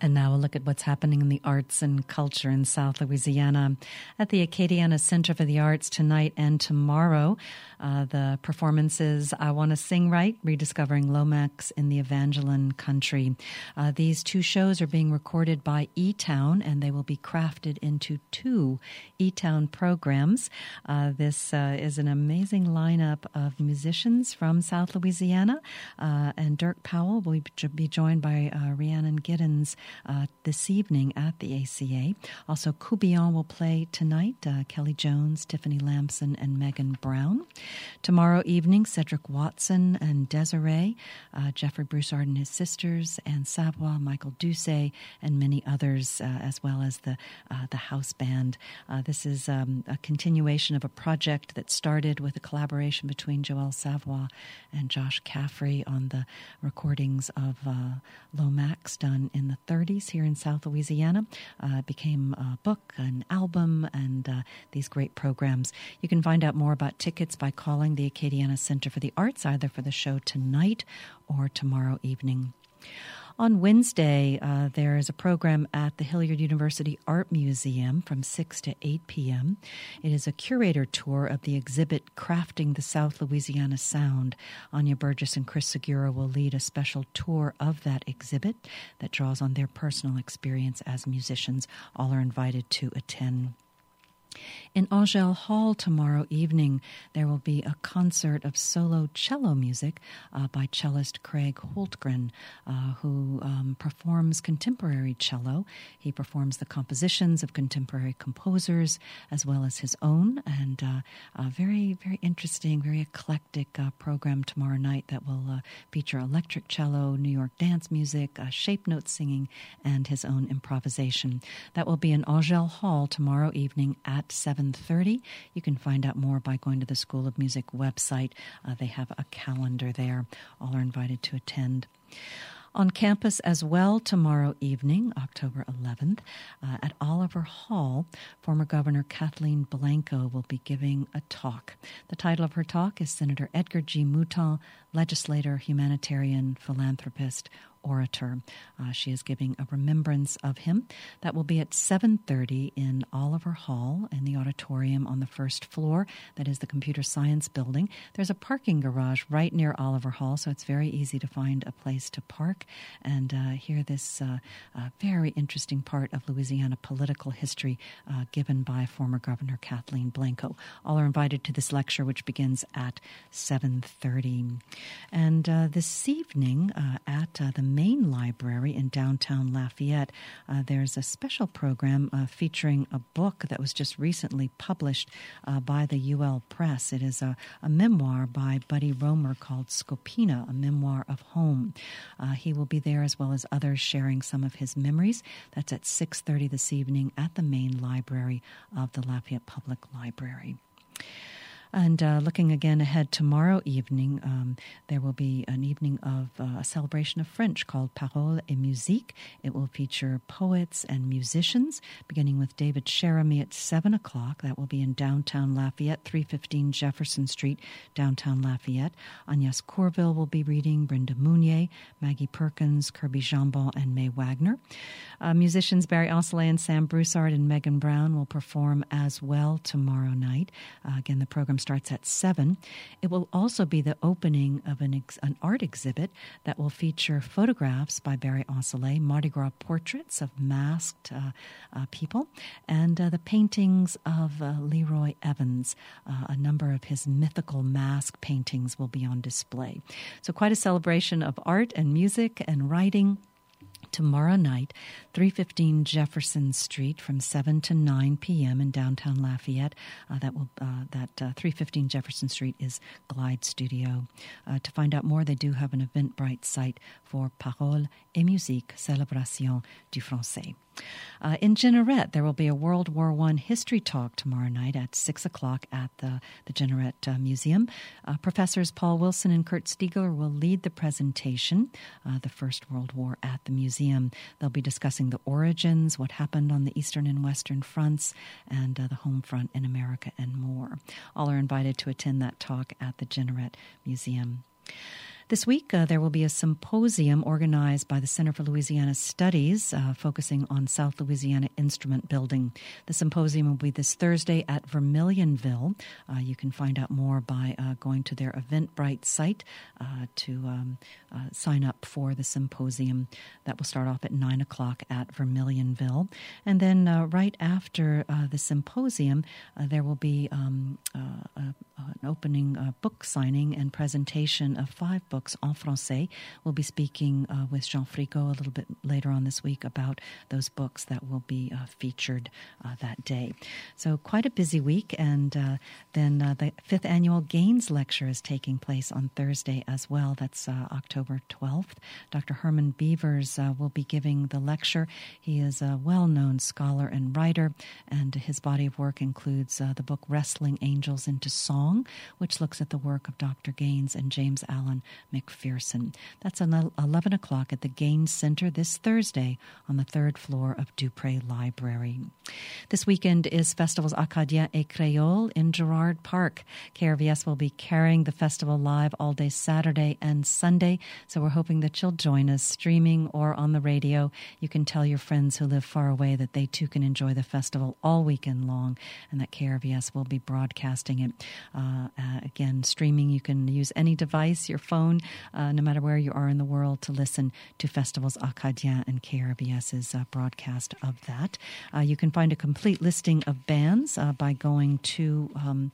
And now we'll look at what's happening in the arts and culture in South Louisiana. At the Acadiana Center for the Arts tonight and tomorrow, the performances I Want to Sing Right, Rediscovering Lomax in the Evangeline Country. These two shows are being recorded by E-Town, and they will be crafted into two E-Town programs. This is an amazing lineup of musicians from South Louisiana, and Dirk Powell will be joined by Rhiannon Giddens this evening at the ACA. Also, Coubillon will play tonight, Kelly Jones, Tiffany Lamson, and Megan Brown. Tomorrow evening, Cedric Watson and Desiree, Jeffrey Broussard and his sisters, Anne Savoie, Michael Doucet, and many others, as well as the house band. This is a continuation of a project that started with a collaboration between Joelle Savoie and Josh Caffrey on the recordings of Lomax done in the 30s here in South Louisiana. It became a book, an album, and these great programs. You can find out more about tickets by calling the Acadiana Center for the Arts, either for the show tonight or tomorrow evening. On Wednesday, there is a program at the Hilliard University Art Museum from 6 to 8 p.m. It is a curator tour of the exhibit Crafting the South Louisiana Sound. Anya Burgess and Chris Segura will lead a special tour of that exhibit that draws on their personal experience as musicians. All are invited to attend. In Angel Hall tomorrow evening, there will be a concert of solo cello music by cellist Craig Holtgren, who performs contemporary cello. He performs the compositions of contemporary composers as well as his own, and a very, very interesting, very eclectic program tomorrow night that will feature electric cello, New York dance music, shape note singing, and his own improvisation. That will be in Angel Hall tomorrow evening at 7:30. You can find out more by going to the School of Music website. They have a calendar there. All are invited to attend. On campus as well tomorrow evening, October 11th, at Oliver Hall, former Governor Kathleen Blanco will be giving a talk. The title of her talk is Senator Edgar G. Mouton, Legislator, Humanitarian, Philanthropist, Orator. She is giving a remembrance of him. That will be at 7:30 in Oliver Hall in the auditorium on the first floor. That is the Computer Science Building. There's a parking garage right near Oliver Hall, so it's very easy to find a place to park and hear this very interesting part of Louisiana political history given by former Governor Kathleen Blanco. All are invited to this lecture, which begins at 7:30. And this evening at the Main Library in downtown Lafayette, there's a special program featuring a book that was just recently published by the UL Press. It is a memoir by Buddy Romer called Scopina, a memoir of home. He will be there as well as others sharing some of his memories. That's at 6:30 this evening at the Main Library of the Lafayette Public Library. And looking again ahead tomorrow evening, there will be an evening of a celebration of French called Paroles et Musique. It will feature poets and musicians, beginning with David Cheremy at 7 o'clock. That will be in downtown Lafayette, 315 Jefferson Street, downtown Lafayette. Agnès Courville will be reading, Brenda Mounier, Maggie Perkins, Kirby Jambon, and Mae Wagner. Musicians Barry Osselet and Sam Broussard and Megan Brown will perform as well tomorrow night. Again, the program starts at 7. It will also be the opening of an art exhibit that will feature photographs by Barry Osselet, Mardi Gras portraits of masked people, and the paintings of Leroy Evans. A number of his mythical mask paintings will be on display. So quite a celebration of art and music and writing. Tomorrow night, 315 Jefferson Street from 7 to 9 p.m. in downtown Lafayette. That 315 Jefferson Street is Glide Studio. To find out more, they do have an Eventbrite site for Paroles et Musique, Célébration du Français. In Jeanerette, there will be a World War I history talk tomorrow night at 6 o'clock at the Jeanerette Museum. Professors Paul Wilson and Kurt Stiegler will lead the presentation, the First World War at the museum. They'll be discussing the origins, what happened on the Eastern and Western fronts, and the home front in America, and more. All are invited to attend that talk at the Jeanerette Museum. This week, there will be a symposium organized by the Center for Louisiana Studies focusing on South Louisiana instrument building. The symposium will be this Thursday at Vermilionville. You can find out more by going to their Eventbrite site to sign up for the symposium. That will start off at 9 o'clock at Vermilionville. And then right after the symposium, there will be an opening book signing and presentation of 5 books en français. We'll be speaking with Jean Frigo a little bit later on this week about those books that will be featured that day. So quite a busy week, and then the 5th Annual Gaines Lecture is taking place on Thursday as well. That's October 12th. Dr. Herman Beavers will be giving the lecture. He is a well-known scholar and writer, and his body of work includes the book Wrestling Angels into Song, which looks at the work of Dr. Gaines and James Allen McPherson. That's at 11 o'clock at the Gaines Center this Thursday on the 3rd floor of Dupré Library. This weekend is Festivals Acadien et Créole in Girard Park. KRVS will be carrying the festival live all day Saturday and Sunday, so we're hoping that you'll join us streaming or on the radio. You can tell your friends who live far away that they too can enjoy the festival all weekend long, and that KRVS will be broadcasting it. Again, streaming, you can use any device, your phone, no matter where you are in the world, to listen to Festivals Acadien and KRVS's broadcast of that. You can find a complete listing of bands by going to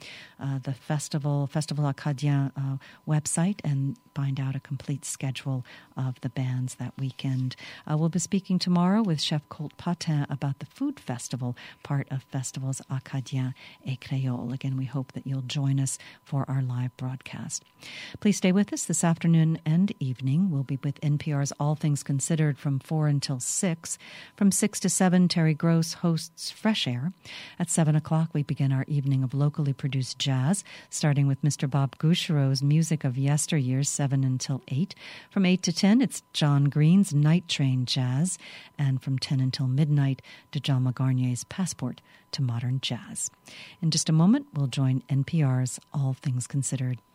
the Festival Acadien website and find out a complete schedule of the bands that weekend. We'll be speaking tomorrow with Chef Colt Patin about the food festival, part of Festivals Acadien et Créole. Again, we hope that you'll join us for our live broadcast. Please stay with us this afternoon and evening. We'll be with NPR's All Things Considered from 4 until 6. From 6 to 7, Terry Gross hosts Fresh Air. At 7 o'clock, we begin our evening of locally produced jazz, starting with Mr. Bob Gouchereau's Music of Yesteryears, 7 until 8. From 8 to 10, it's John Green's Night Train Jazz. And from 10 until midnight, Djalma Garnier's Passport to Modern Jazz. In just a moment, we'll join NPR's All Things Considered.